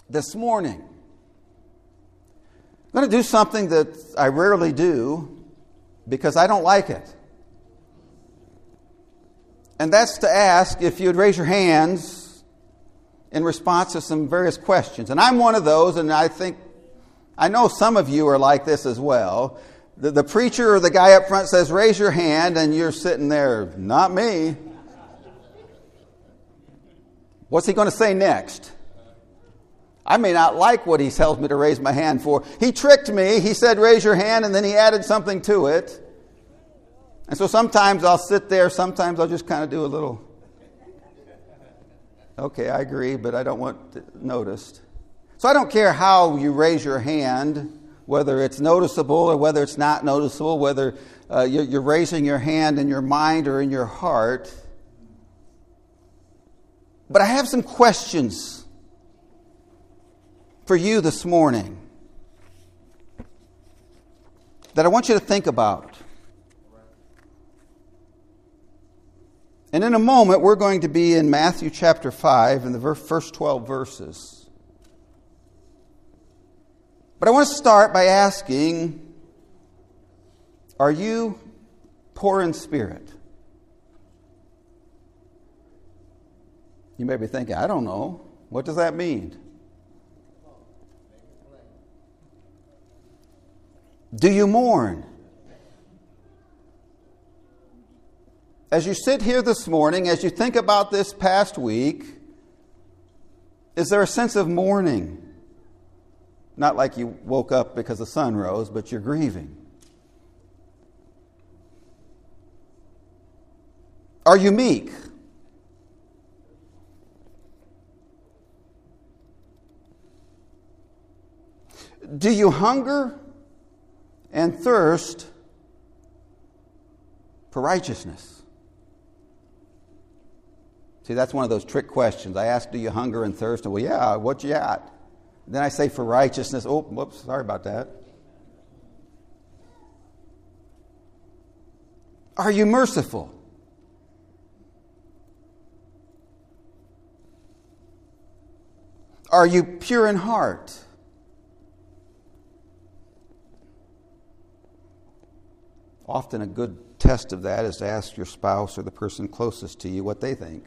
this morning, I'm going to do something that I rarely do because I don't like it. And that's to ask if you'd raise your hands in response to some various questions. And I'm one of those, and I know some of you are like this as well. The preacher or the guy up front says, raise your hand, and you're sitting there, not me. What's he going to say next? I may not like what he tells me to raise my hand for. He tricked me. He said, raise your hand, and then he added something to it. And so sometimes I'll sit there. Sometimes I'll just kind of do a little, okay, I agree, but I don't want it noticed. So I don't care how you raise your hand, whether it's noticeable or whether it's not noticeable, whether you're raising your hand in your mind or in your heart. But I have some questions for you this morning that I want you to think about. And in a moment, we're going to be in Matthew chapter 5 in the first 12 verses. But I want to start by asking, are you poor in spirit? You may be thinking, I don't know. What does that mean? Do you mourn? As you sit here this morning, as you think about this past week, is there a sense of mourning? Not like you woke up because the sun rose, but you're grieving. Are you meek? Do you hunger and thirst for righteousness? See, that's one of those trick questions. I ask, do you hunger and thirst? And, well, yeah, what you at? Then I say, for righteousness. Oh, whoops, sorry about that. Are you merciful? Are you pure in heart? Often a good test of that is to ask your spouse or the person closest to you what they think.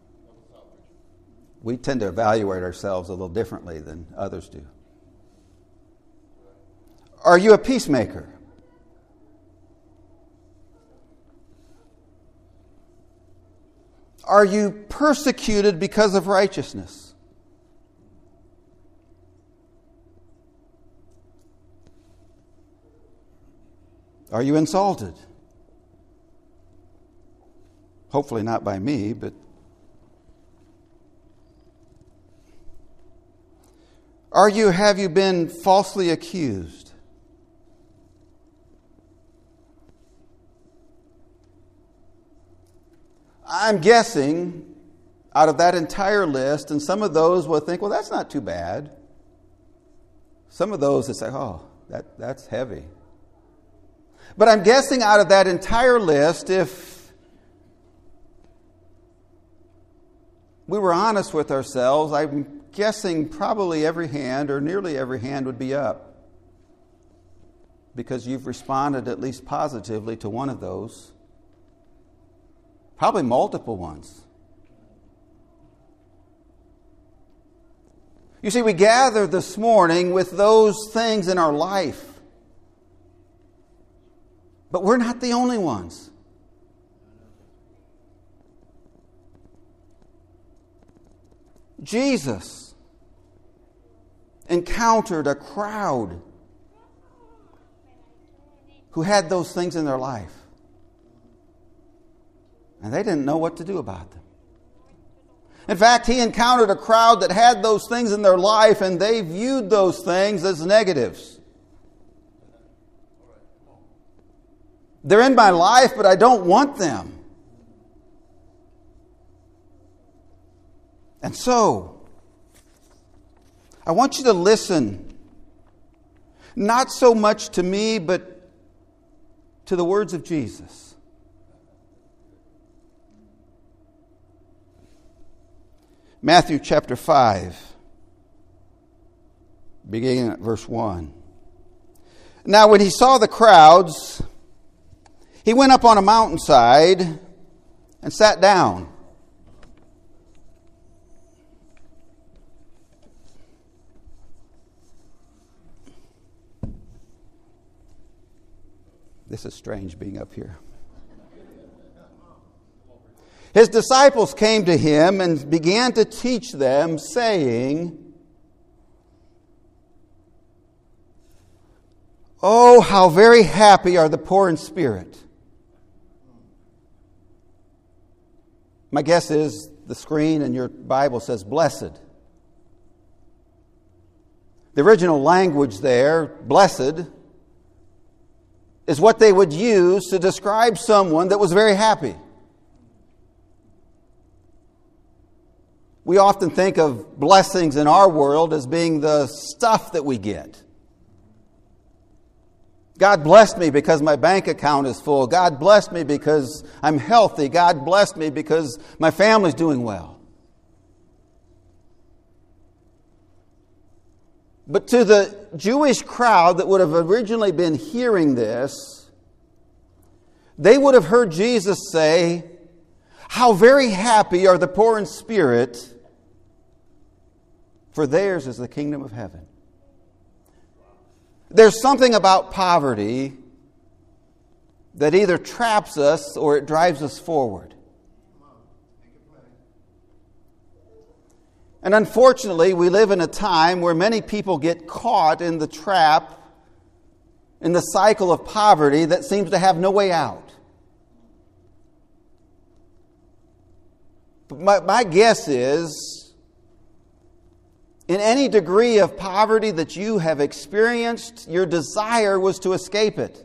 We tend to evaluate ourselves a little differently than others do. Are you a peacemaker? Are you persecuted because of righteousness? Are you insulted? Hopefully not by me, but have you been falsely accused? I'm guessing out of that entire list, and some of those will think, well, that's not too bad. Some of those will say, oh, that's heavy. But I'm guessing out of that entire list, if we were honest with ourselves, I'm guessing probably every hand or nearly every hand would be up, because you've responded at least positively to one of those. Probably multiple ones. You see, we gather this morning with those things in our life. But we're not the only ones. Jesus encountered a crowd who had those things in their life. And they didn't know what to do about them. In fact, he encountered a crowd that had those things in their life, and they viewed those things as negatives. They're in my life, but I don't want them. And so, I want you to listen, not so much to me, but to the words of Jesus. Matthew chapter 5. beginning at verse 1. Now when he saw the crowds, he went up on a mountainside and sat down. This is strange being up here. His disciples came to him and began to teach them, saying, "Oh, how very happy are the poor in spirit." My guess is the screen in your Bible says blessed. The original language there, blessed, is what they would use to describe someone that was very happy. We often think of blessings in our world as being the stuff that we get. God blessed me because my bank account is full. God blessed me because I'm healthy. God blessed me because my family's doing well. But to the Jewish crowd that would have originally been hearing this, they would have heard Jesus say, "How very happy are the poor in spirit, for theirs is the kingdom of heaven." There's something about poverty that either traps us or it drives us forward. And unfortunately, we live in a time where many people get caught in the trap, in the cycle of poverty that seems to have no way out. But my guess is, in any degree of poverty that you have experienced, your desire was to escape it.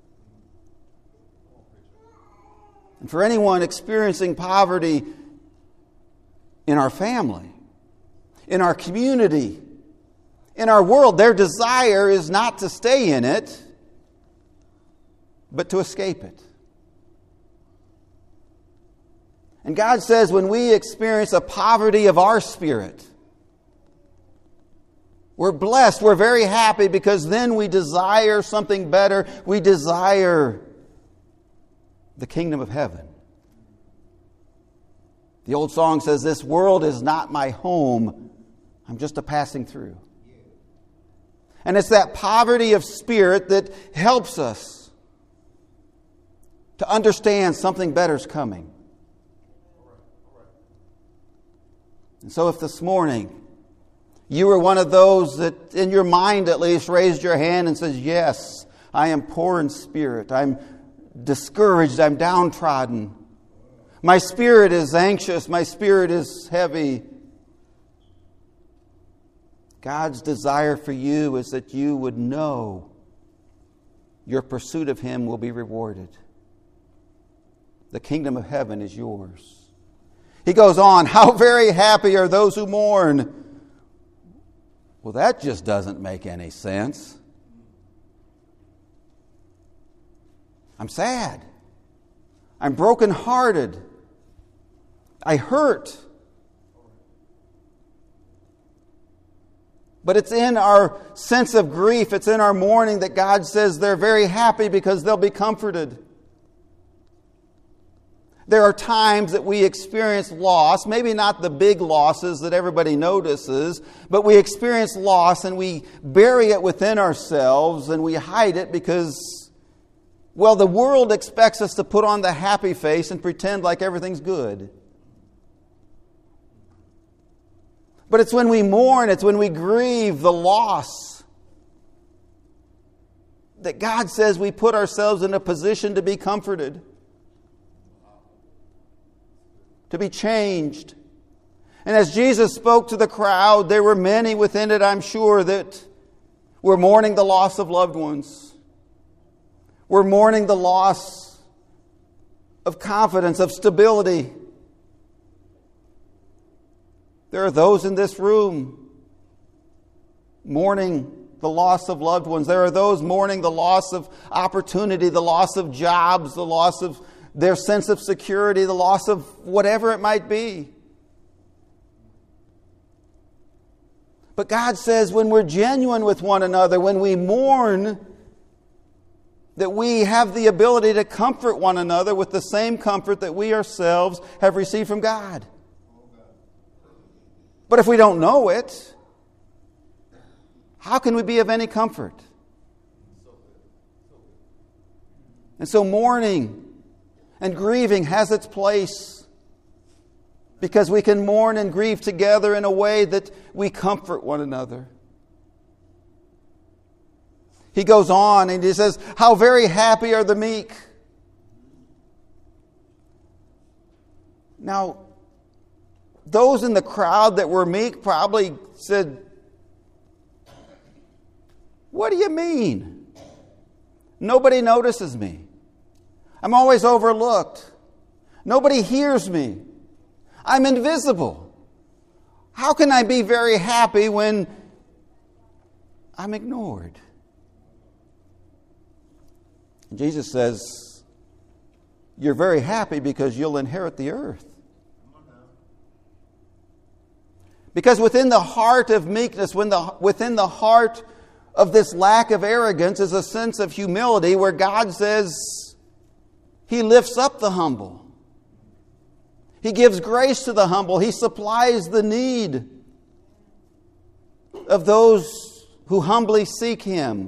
And for anyone experiencing poverty in our family, in our community, in our world, their desire is not to stay in it, but to escape it. And God says when we experience a poverty of our spirit, we're blessed, we're very happy, because then we desire something better. We desire the kingdom of heaven. The old song says, "This world is not my home. I'm just a passing through." And it's that poverty of spirit that helps us to understand something better is coming. And so if this morning you were one of those that, in your mind at least, raised your hand and says, "Yes, I am poor in spirit. I'm discouraged. I'm downtrodden. My spirit is anxious. My spirit is heavy." God's desire for you is that you would know your pursuit of Him will be rewarded. The kingdom of heaven is yours. He goes on, "How very happy are those who mourn." Well, that just doesn't make any sense. I'm sad. I'm brokenhearted. I hurt. But it's in our sense of grief, it's in our mourning that God says they're very happy because they'll be comforted. There are times that we experience loss, maybe not the big losses that everybody notices, but we experience loss and we bury it within ourselves and we hide it because, well, the world expects us to put on the happy face and pretend like everything's good. But it's when we mourn, it's when we grieve the loss that God says we put ourselves in a position to be comforted, to be changed. And as Jesus spoke to the crowd, there were many within it, I'm sure, that were mourning the loss of loved ones. We're mourning the loss of confidence, of stability. There are those in this room mourning the loss of loved ones. There are those mourning the loss of opportunity, the loss of jobs, the loss of their sense of security, the loss of whatever it might be. But God says when we're genuine with one another, when we mourn, that we have the ability to comfort one another with the same comfort that we ourselves have received from God. But if we don't know it, how can we be of any comfort? And so mourning and grieving has its place, because we can mourn and grieve together in a way that we comfort one another. He goes on and he says, how very happy are the meek. Now, those in the crowd that were meek probably said, what do you mean? Nobody notices me. I'm always overlooked. Nobody hears me. I'm invisible. How can I be very happy when I'm ignored? Jesus says, you're very happy because you'll inherit the earth. Because within the heart of meekness, within the heart of this lack of arrogance is a sense of humility where God says He lifts up the humble. He gives grace to the humble. He supplies the need of those who humbly seek Him.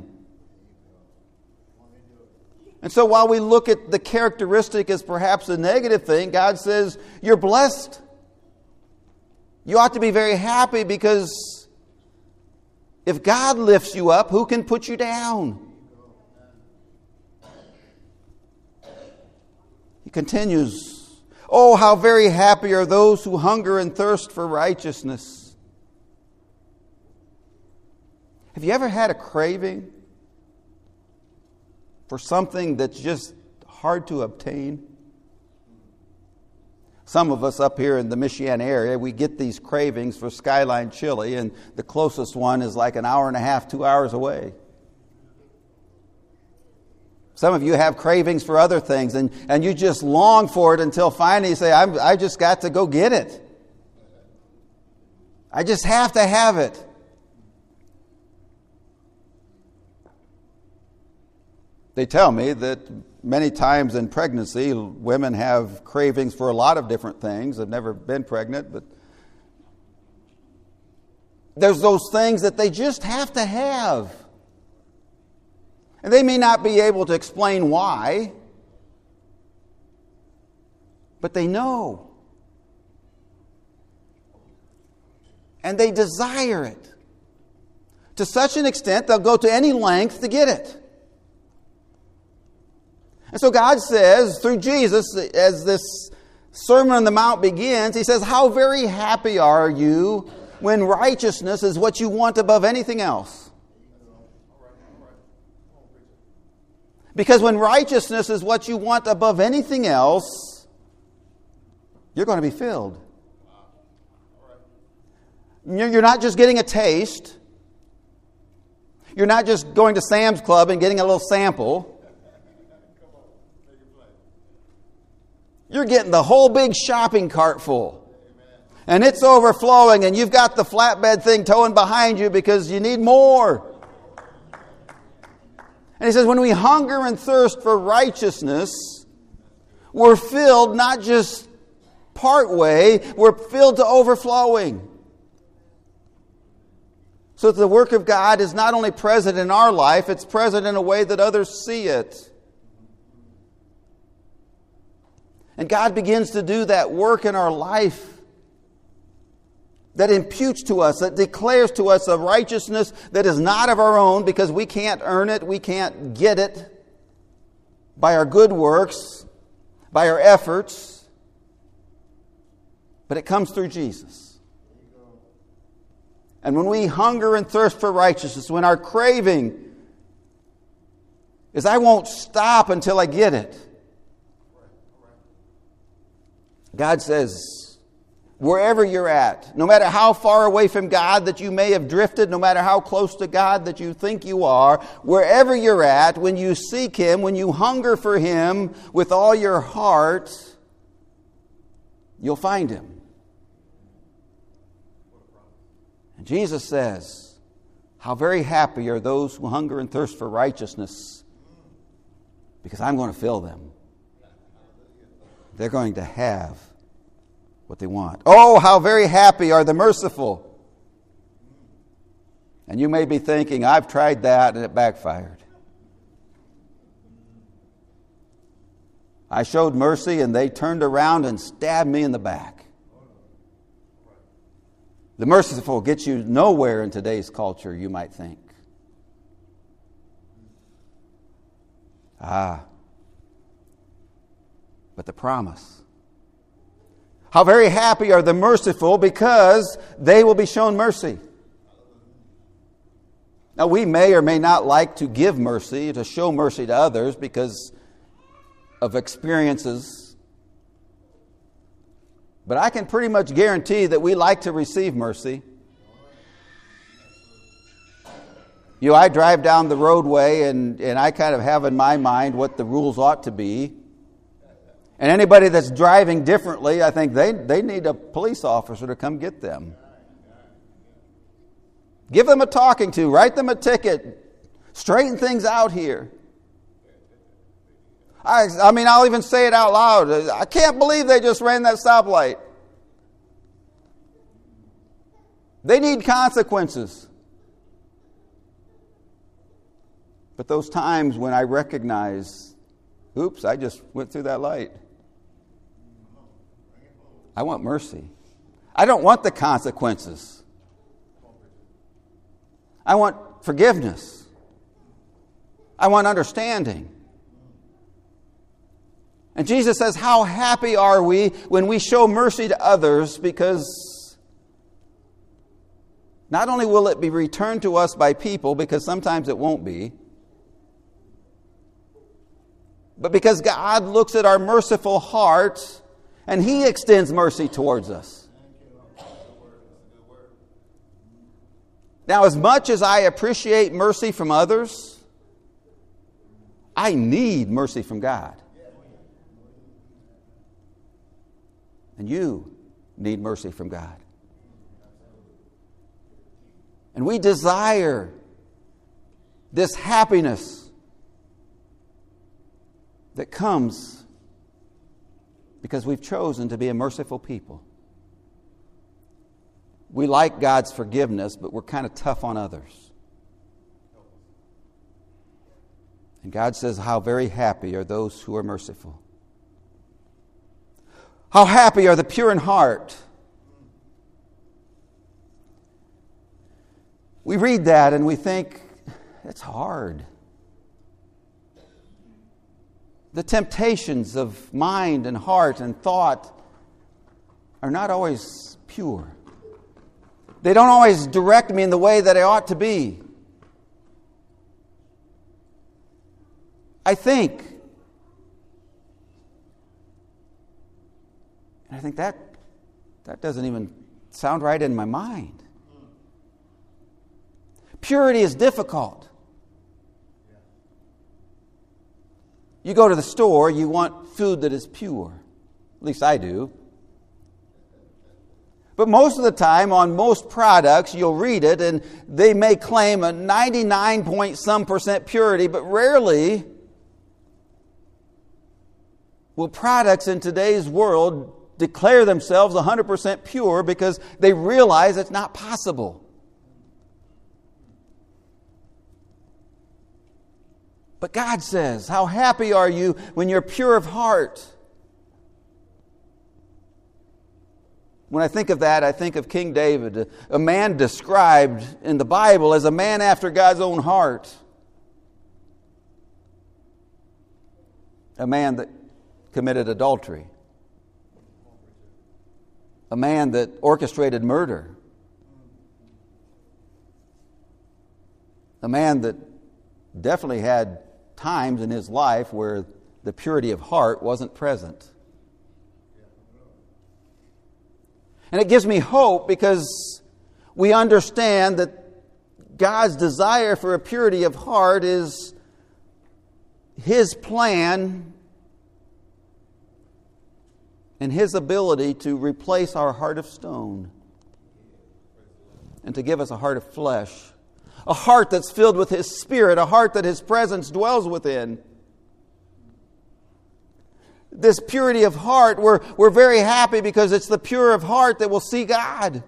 And so while we look at the characteristic as perhaps a negative thing, God says, you're blessed. You ought to be very happy, because if God lifts you up, who can put you down? He continues, oh, how very happy are those who hunger and thirst for righteousness. Have you ever had a craving for something that's just hard to obtain? Some of us up here in the Michiana area, we get these cravings for Skyline chili, and the closest one is like an hour and a half, 2 hours away. Some of you have cravings for other things, and you just long for it until finally you say, I just got to go get it. I just have to have it. They tell me that many times in pregnancy, women have cravings for a lot of different things. I've never been pregnant, but there's those things that they just have to have. And they may not be able to explain why, but they know. And they desire it. To such an extent, they'll go to any length to get it. And so God says, through Jesus, as this Sermon on the Mount begins, He says, how very happy are you when righteousness is what you want above anything else? Because when righteousness is what you want above anything else, you're going to be filled. You're not just getting a taste. You're not just going to Sam's Club and getting a little sample. You're getting the whole big shopping cart full. And it's overflowing, and you've got the flatbed thing towing behind you because you need more. And He says, when we hunger and thirst for righteousness, we're filled not just part way, we're filled to overflowing. So that the work of God is not only present in our life, it's present in a way that others see it. And God begins to do that work in our life that imputes to us, that declares to us a righteousness that is not of our own, because we can't earn it, we can't get it by our good works, by our efforts, but it comes through Jesus. And when we hunger and thirst for righteousness, when our craving is, I won't stop until I get it, God says, wherever you're at, no matter how far away from God that you may have drifted, no matter how close to God that you think you are, wherever you're at, when you seek Him, when you hunger for Him with all your heart, you'll find Him. And Jesus says, how very happy are those who hunger and thirst for righteousness, because I'm going to fill them. They're going to have what they want. Oh, how very happy are the merciful. And you may be thinking, I've tried that and it backfired. I showed mercy and they turned around and stabbed me in the back. The merciful gets you nowhere in today's culture, you might think. But the promise. How very happy are the merciful, because they will be shown mercy. Now, we may or may not like to give mercy, to show mercy to others because of experiences. But I can pretty much guarantee that we like to receive mercy. You know, I drive down the roadway and I kind of have in my mind what the rules ought to be. And anybody that's driving differently, I think they need a police officer to come get them. Give them a talking to, write them a ticket, straighten things out here. I mean, I'll even say it out loud. I can't believe they just ran that stoplight. They need consequences. But those times when I recognize, oops, I just went through that light. I want mercy. I don't want the consequences. I want forgiveness. I want understanding. And Jesus says, how happy are we when we show mercy to others, because not only will it be returned to us by people, because sometimes it won't be, but because God looks at our merciful heart and He extends mercy towards us. Now, as much as I appreciate mercy from others, I need mercy from God. And you need mercy from God. And we desire this happiness that comes because we've chosen to be a merciful people. We like God's forgiveness, but we're kind of tough on others. And God says, how very happy are those who are merciful. How happy are the pure in heart. We read that and we think, it's hard. The temptations of mind and heart and thought are not always pure. They don't always direct me in the way that I ought to be. I think that doesn't even sound right in my mind. Purity is difficult. You go to the store, you want food that is pure. At least I do. But most of the time, on most products, you'll read it, and they may claim a 99-point-some% purity, but rarely will products in today's world declare themselves 100% pure because they realize it's not possible. But God says, how happy are you when you're pure of heart? When I think of that, I think of King David, a man described in the Bible as a man after God's own heart. A man that committed adultery. A man that orchestrated murder. A man that definitely had times in his life where the purity of heart wasn't present. And it gives me hope because we understand that God's desire for a purity of heart is His plan and His ability to replace our heart of stone and to give us a heart of flesh. A heart that's filled with His Spirit, a heart that His presence dwells within. This purity of heart, we're very happy because it's the pure of heart that will see God.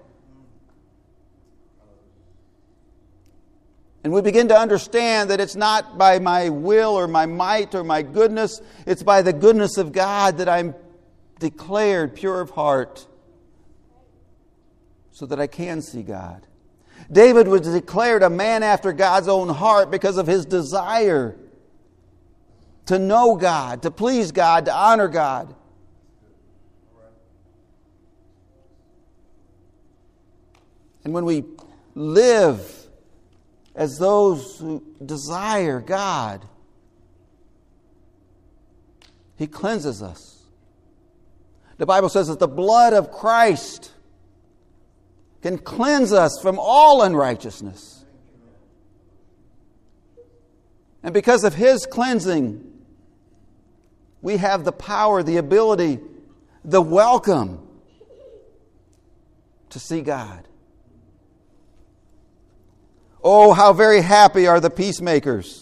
And we begin to understand that it's not by my will or my might or my goodness, it's by the goodness of God that I'm declared pure of heart so that I can see God. David was declared a man after God's own heart because of his desire to know God, to please God, to honor God. And when we live as those who desire God, He cleanses us. The Bible says that the blood of Christ can cleanse us from all unrighteousness. And because of His cleansing, we have the power, the ability, the welcome to see God. Oh, how very happy are the peacemakers.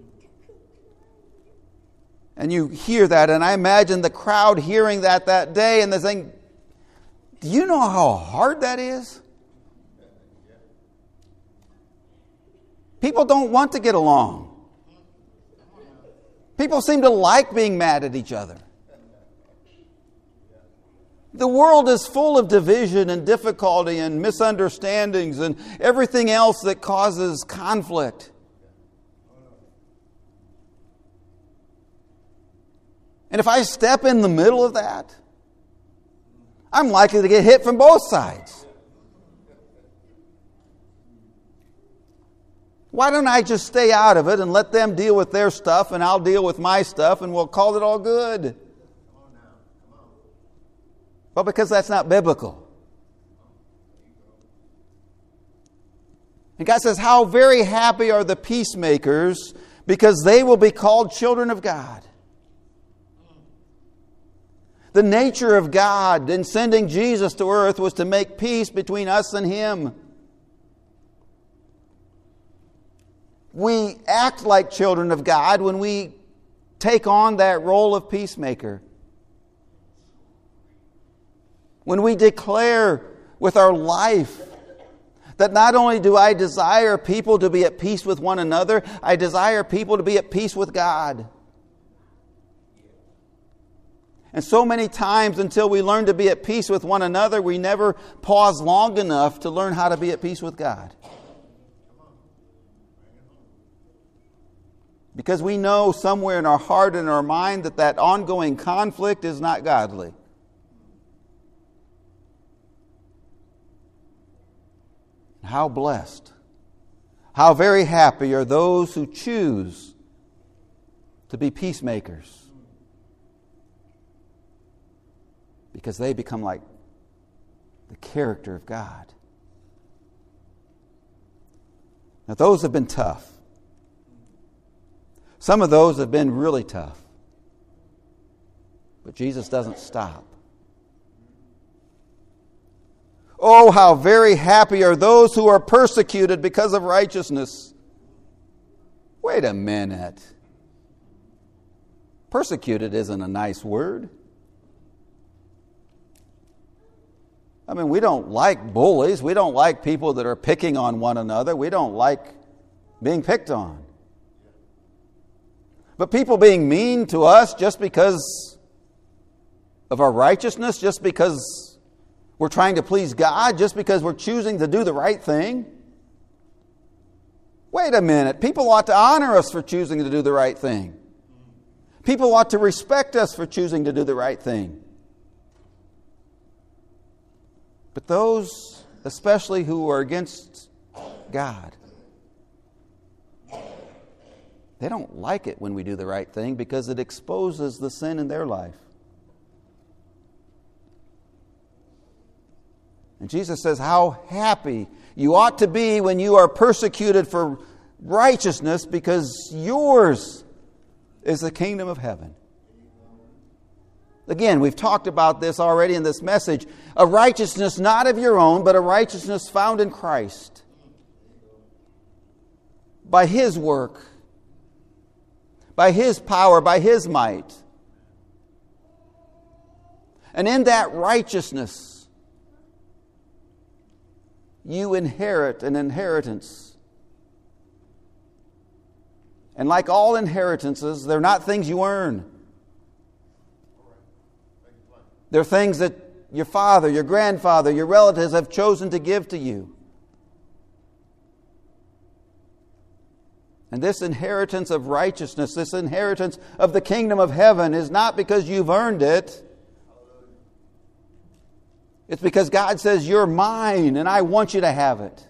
And you hear that, and I imagine the crowd hearing that day, and they're saying, do you know how hard that is? People don't want to get along. People seem to like being mad at each other. The world is full of division and difficulty and misunderstandings and everything else that causes conflict. And if I step in the middle of that, I'm likely to get hit from both sides. Why don't I just stay out of it and let them deal with their stuff and I'll deal with my stuff and we'll call it all good? Well, because that's not biblical. And God says, how very happy are the peacemakers because they will be called children of God. The nature of God in sending Jesus to earth was to make peace between us and Him. We act like children of God when we take on that role of peacemaker. When we declare with our life that not only do I desire people to be at peace with one another, I desire people to be at peace with God. And so many times until we learn to be at peace with one another, we never pause long enough to learn how to be at peace with God. Because we know somewhere in our heart and our mind that ongoing conflict is not godly. How blessed, how very happy are those who choose to be peacemakers, because they become like the character of God. Now, those have been tough. Some of those have been really tough. But Jesus doesn't stop. Oh, how very happy are those who are persecuted because of righteousness. Wait a minute. Persecuted isn't a nice word. I mean, we don't like bullies. We don't like people that are picking on one another. We don't like being picked on. But people being mean to us just because of our righteousness, just because we're trying to please God, just because we're choosing to do the right thing. Wait a minute. People ought to honor us for choosing to do the right thing. People ought to respect us for choosing to do the right thing. But those, especially who are against God, they don't like it when we do the right thing because it exposes the sin in their life. And Jesus says, how happy you ought to be when you are persecuted for righteousness, because yours is the kingdom of heaven. Again, we've talked about this already in this message. A righteousness not of your own, but a righteousness found in Christ. By His work. By His power, by His might. And in that righteousness, you inherit an inheritance. And like all inheritances, they're not things you earn. They're things that your father, your grandfather, your relatives have chosen to give to you. And this inheritance of righteousness, this inheritance of the kingdom of heaven is not because you've earned it. It's because God says, you're mine and I want you to have it.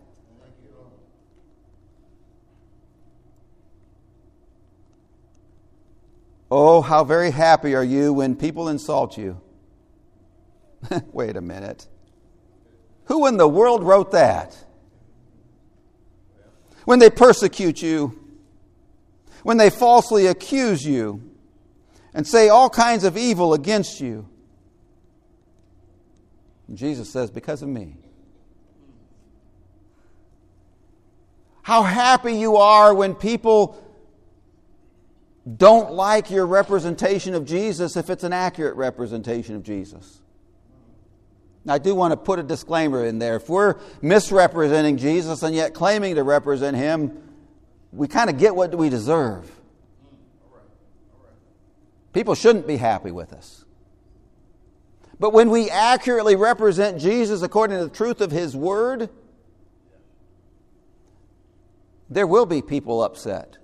Oh, how very happy are you when people insult you. Wait a minute. Who in the world wrote that? When they persecute you, when they falsely accuse you and say all kinds of evil against you. And Jesus says, because of me. How happy you are when people don't like your representation of Jesus if it's an accurate representation of Jesus. Now, I do want to put a disclaimer in there. If we're misrepresenting Jesus and yet claiming to represent Him, we kind of get what we deserve. People shouldn't be happy with us. But when we accurately represent Jesus according to the truth of His Word, there will be people upset.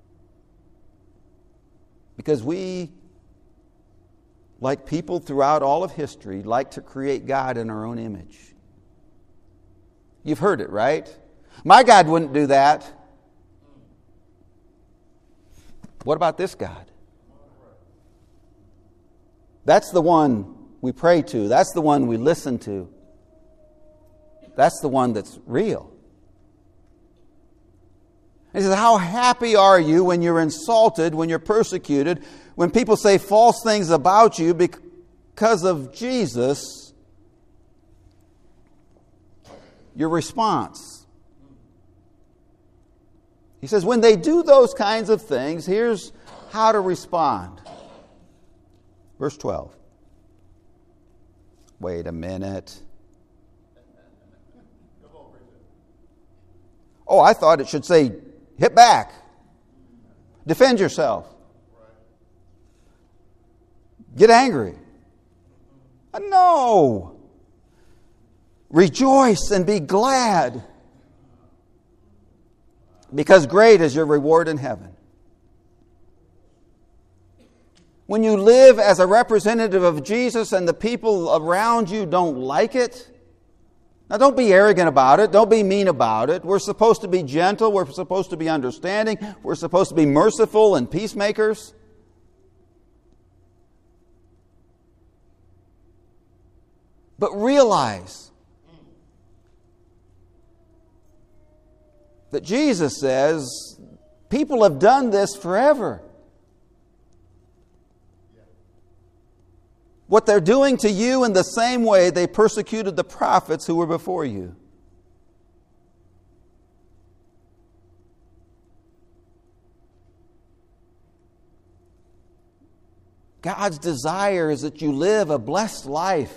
Because we, like people throughout all of history, like to create God in our own image. You've heard it, right? My God wouldn't do that. What about this God? That's the one we pray to. That's the one we listen to. That's the one that's real. He says, how happy are you when you're insulted, when you're persecuted, when people say false things about you because of Jesus? Your response. He says, when they do those kinds of things, here's how to respond. Verse 12. Wait a minute. Oh, I thought it should say, hit back. Defend yourself. Get angry. No. Rejoice and be glad, because great is your reward in heaven. When you live as a representative of Jesus and the people around you don't like it, now don't be arrogant about it. Don't be mean about it. We're supposed to be gentle. We're supposed to be understanding. We're supposed to be merciful and peacemakers. But realize that Jesus says people have done this forever. What they're doing to you in the same way they persecuted the prophets who were before you. God's desire is that you live a blessed life.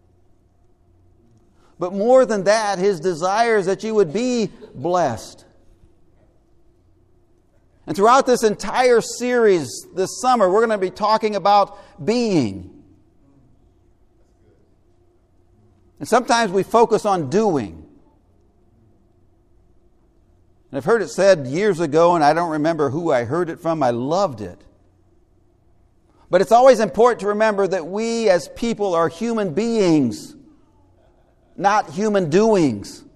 But more than that, His desire is that you would be blessed. And throughout this entire series this summer, we're going to be talking about being. And sometimes we focus on doing. And I've heard it said years ago, and I don't remember who I heard it from. I loved it. But it's always important to remember that we as people are human beings, not human doings.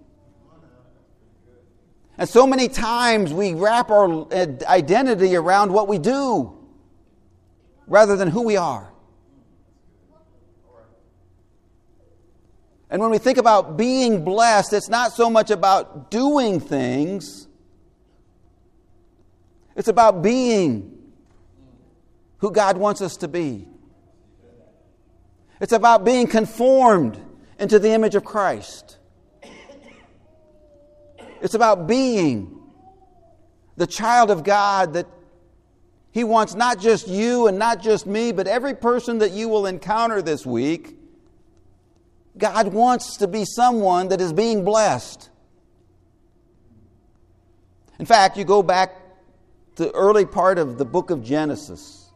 And so many times we wrap our identity around what we do rather than who we are. And when we think about being blessed, it's not so much about doing things. It's about being who God wants us to be. It's about being conformed into the image of Christ. It's about being the child of God that He wants not just you and not just me, but every person that you will encounter this week. God wants to be someone that is being blessed. In fact, you go back to the early part of the book of Genesis,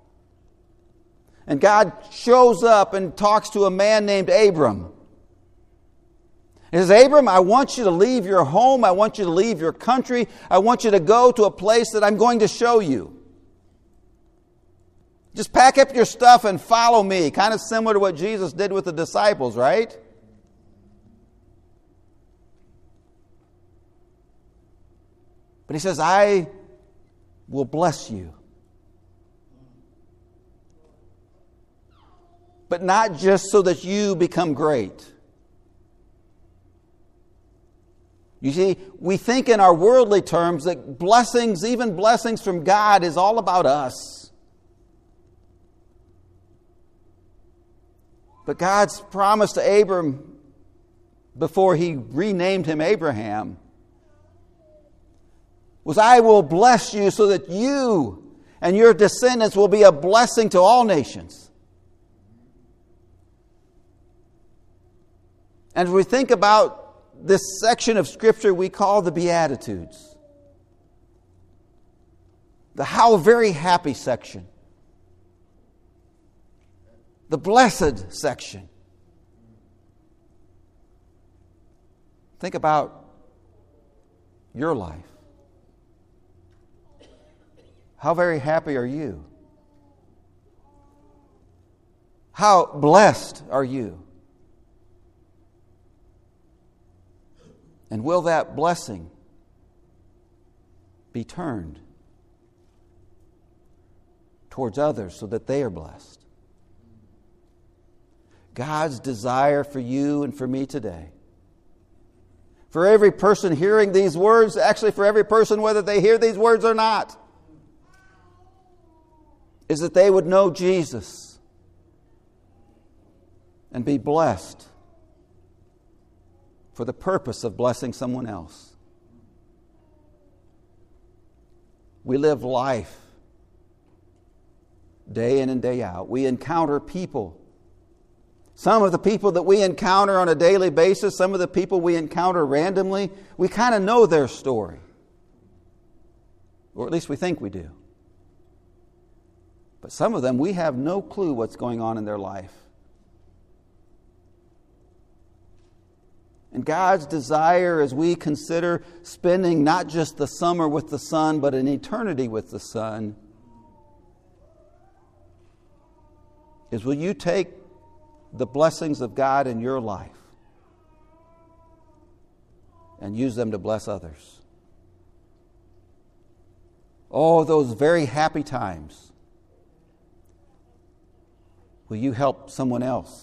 and God shows up and talks to a man named Abram. He says, Abram, I want you to leave your home. I want you to leave your country. I want you to go to a place that I'm going to show you. Just pack up your stuff and follow me. Kind of similar to what Jesus did with the disciples, right? But He says, I will bless you. But not just so that you become great. You see, we think in our worldly terms that blessings, even blessings from God, is all about us. But God's promise to Abram before He renamed him Abraham was, I will bless you so that you and your descendants will be a blessing to all nations. And as we think about this section of Scripture we call the Beatitudes, the how very happy section, the blessed section. Think about your life. How very happy are you? How blessed are you? And will that blessing be turned towards others so that they are blessed? God's desire for you and for me today, for every person hearing these words, actually for every person whether they hear these words or not, is that they would know Jesus and be blessed for the purpose of blessing someone else. We live life day in and day out. We encounter people. Some of the people that we encounter on a daily basis, some of the people we encounter randomly, we kind of know their story. Or at least we think we do. But some of them, we have no clue what's going on in their life. And God's desire as we consider spending not just the summer with the Son, but an eternity with the Son, is will you take the blessings of God in your life and use them to bless others? Oh, those very happy times. Will you help someone else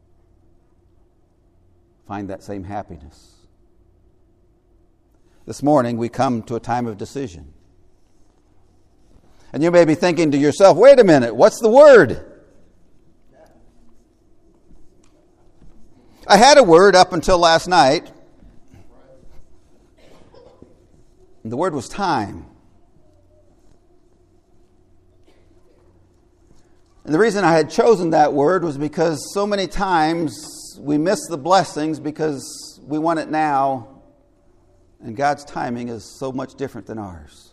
find that same happiness? This morning we come to a time of decision. And you may be thinking to yourself, wait a minute, what's the word? I had a word up until last night. And the word was time. And the reason I had chosen that word was because so many times we miss the blessings because we want it now, and God's timing is so much different than ours.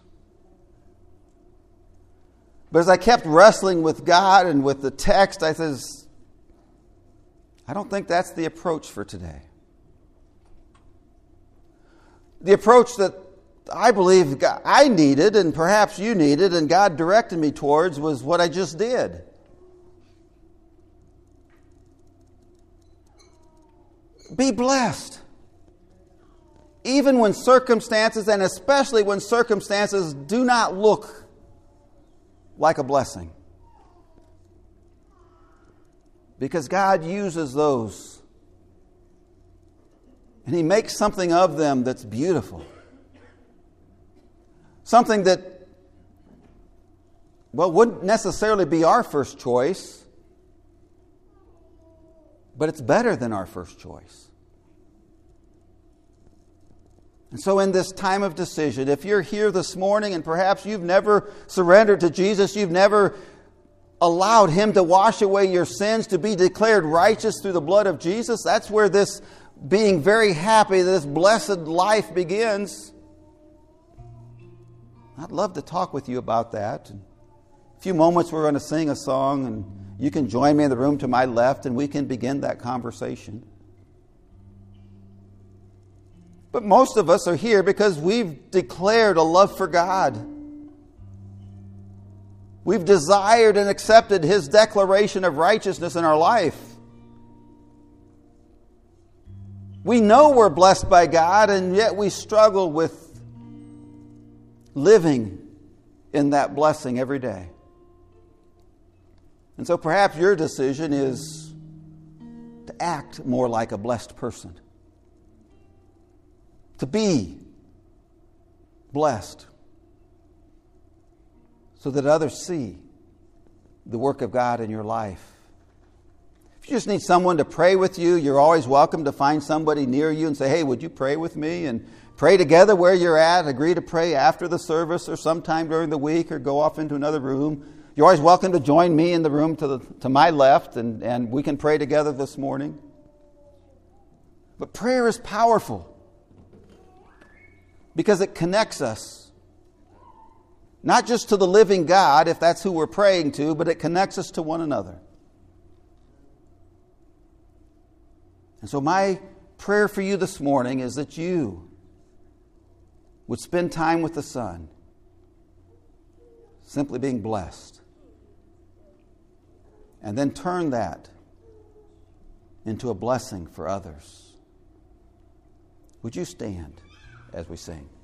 But as I kept wrestling with God and with the text, I says, I don't think that's the approach for today. The approach that I believe I needed, and perhaps you needed, and God directed me towards, was what I just did. Be blessed. Even when circumstances, and especially when circumstances do not look like a blessing. Because God uses those. And He makes something of them that's beautiful. Something that, well, wouldn't necessarily be our first choice. but it's better than our first choice. And so in this time of decision, if you're here this morning and perhaps you've never surrendered to Jesus, you've never allowed Him to wash away your sins, to be declared righteous through the blood of Jesus, that's where this being very happy, this blessed life begins. I'd love to talk with you about that. In a few moments we're going to sing a song, and you can join me in the room to my left and we can begin that conversation. But most of us are here because we've declared a love for God. We've desired and accepted His declaration of righteousness in our life. We know we're blessed by God, and yet we struggle with living in that blessing every day. And so perhaps your decision is to act more like a blessed person. To be blessed so that others see the work of God in your life. If you just need someone to pray with you, you're always welcome to find somebody near you and say, hey, would you pray with me? And pray together where you're at. Agree to pray after the service or sometime during the week, or go off into another room. You're always welcome to join me in the room to my left, and we can pray together this morning. But prayer is powerful because it connects us, not just to the living God, if that's who we're praying to, but it connects us to one another. And so my prayer for you this morning is that you would spend time with the Son, simply being blessed, and then turn that into a blessing for others. Would you stand as we sing?